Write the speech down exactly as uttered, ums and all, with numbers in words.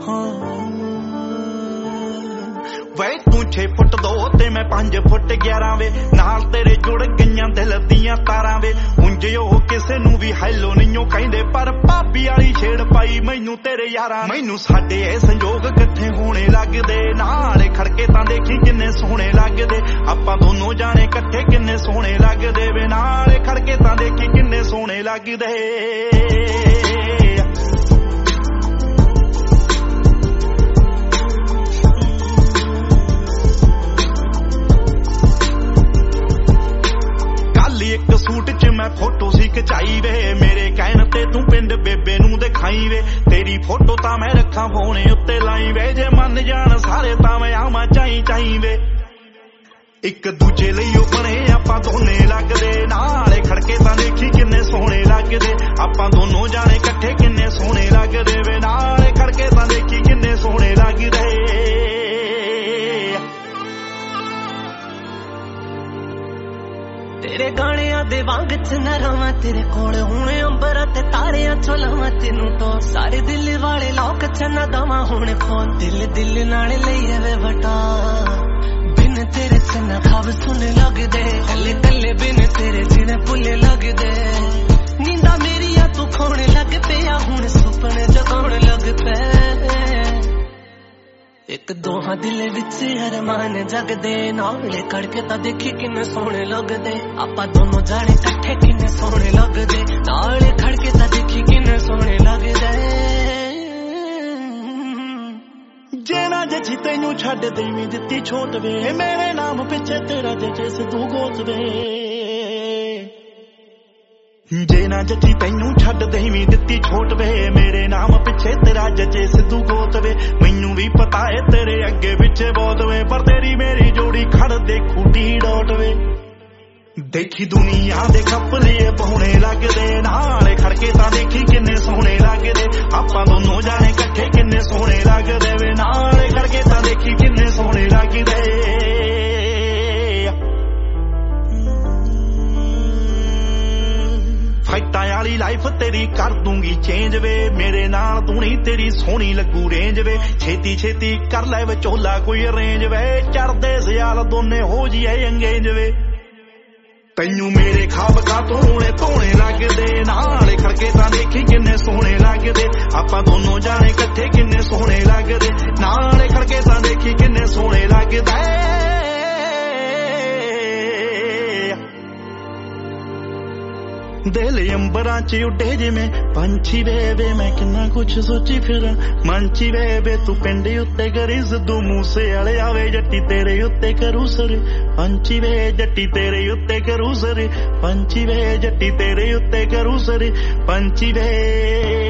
ਵੇ ਤੂੰ छे फुट दो ते मैं पांच फुट ग्यारह वे नाल तेरे जुड़ गईयां दिल दियां तारां वे उंज ओ किसे नू भी हैलो नहीं कहंदे पर भाभी वाली छेड़ पाई मैनू तेरे यारां मैनू साडे ए संजोग इकट्ठे होने लगदे नाल खड़के तां देखी किन्ने सोहणे लगदे आपां दोनों जाने इकट्ठे किन्ने सोहणे लगदे वे नाल खड़के तां देखी किन्ने सोहणे लगदे एक सूट च मैं फोटो सी खचाई वे मेरे कहण ते तू पिंड बेबे नू दिखाई वे तेरी फोटो तां मैं रखा फोने उत्ते लाई वे जे मन जान सारे तां मैं आवां चाई चाई वे एक दूजे लई ओ बने आपां दोने लगदे नाले खड़के तां देखी किन्ने सोहणे लगदे आपां दोनों जाने इकट्ठे किन्ने सोहणे लगदे वे नाले खड़के तां देखी किन्ने सोहणे लगदे तेरे गाणियां दे वांग च न रवां तेरे कोल हुणे अंबरां ते तारियां चो लावां तेनू तो सारे दिल वाले लोक च न दवां हुणे फोन दिल दिल नाल लई वे वटा बिन तेरे च न खाब सुने लगदे कल्ले कल्ले बिन तेरे जिने भुल्ले लगदे नींदा मेरिया तू खोणे लग पिया हुण सुपने जगाउण लग पे एक दोहां दिल विच अरमान जगदे नाले कड़के तां देखी किन्ने सोहणे लगदे आपां दोनों जाने इकट्ठे किन्ने सोहणे लगदे नाले खड़के तां देखी किन्ने सोहणे लगदे जे ना जची तैनू छड्ड देवी दित्ती छोट वे मेरे नाम पिछे तेरा जचे सिद्धू गोत वे जे ना जची तैनू छड्ड देवी दित्ती छोट वे मेरे नाम पिछे तेरा जचे सिद्धू गोत वे मैनू भी पता है तेरे अगे पिछे बहुत वे पर तेरी मेरी जोड़ी खड़ दे खूटी डॉट वे देखी दुनिया दे खपले पौने लगदे नाले खड़के तां देखी किन्ने सोहणे लगदे आपां दोनों जाने इकट्ठे किन्ने सोहणे लगदे वे नाले खड़के तां देखी किन्ने सोहणे लगदे फाइटां वाली लाइफ तेरी कर दूंगी चेंज वे मेरे नाल तू नहीं तेरी सोहनी लगू रेंज वे छेती छेती कर ले विचोला कोई अरेंज वे चढ़दे सियाल दोने हो जिए अंगेज वे तैनू मेरे खाब का तोने धोने लगदे नाले खड़के तां देखी किन्ने सोहणे लगदे आपां दोनों जाने इकट्ठे किन्ने सोहणे लगदे नाले खड़के तां देखी किन्ने सोहणे लगदे दिल अंबरां च उड्डे जिवें पंछी वे वे मैं किन्ना कुछ सोची फिर मंची वे वे तू पिंड उत्ते करी सिद्धू मूसे वाले आवे जट्टी तेरे उत्ते करू सर पंछी वे जट्टी तेरे उत्ते करू सर पंछी वे जट्टी तेरे उत्ते करू सर पंछी वे